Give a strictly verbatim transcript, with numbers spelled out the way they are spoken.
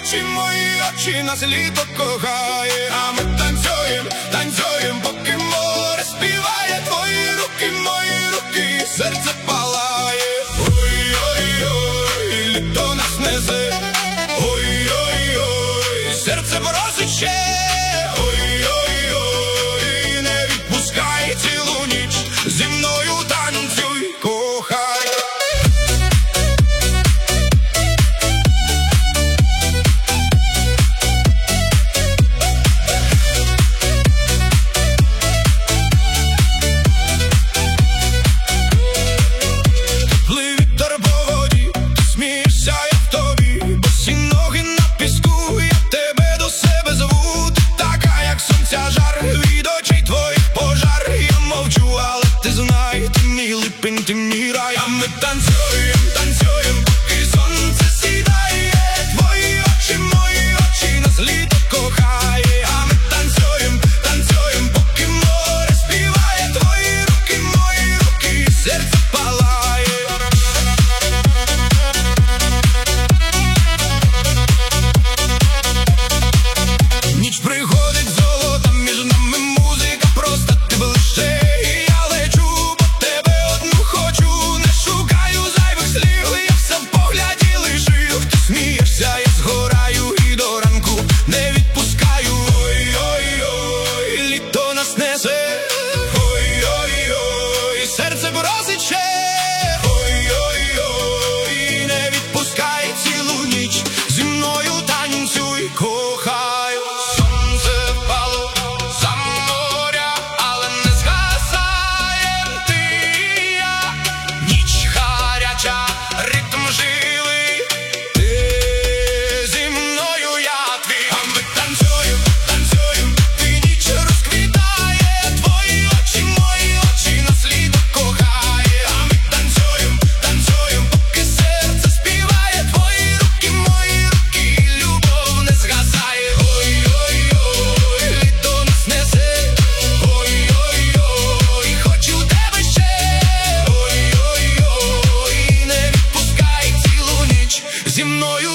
очі, мої очі, нас літо кохає. А ми танцюєм, танцюєм, поки море співає. Твої руки, мої руки, серце палає. Ой-ой-ой, літо нас несе. Ой-ой-ой, серце просить ще. Ой-ой-ой, не відпускай цілу ніч, зі мною танцюй, кохай. Ти мій рай, а ми танцюєм, танцюєм, поки сонце сідає. Твої очі, мої очі, нас літо кохає. А ми танцюєм, танцюєм, поки море співає. Твої руки, мої руки, серце палає. Ніч приходить золота, між нами музика проста, ти ближче. Ой-ой-ой, серце бросить ще. Ой-ой-ой, не відпускай цілу ніч, зі мною танцюй, кохаю. Сонце впало за моря, але не згасаєм ти і я. Ніч гаряча, ритм живий, ти зі мною, я твій. А ми танцюєм, танцюєм, ти ніч розквітає. Твої очі, мої очі, нас літо кохає. А ми танцюєм, танцюєм, поки серце співає. Твої руки, мої руки, любов не згасає. Ой-ой-ой, літо нас несе. Ой-ой-ой, хочу тебе ще. Ой-ой-ой, не відпускай цілу ніч, зі мною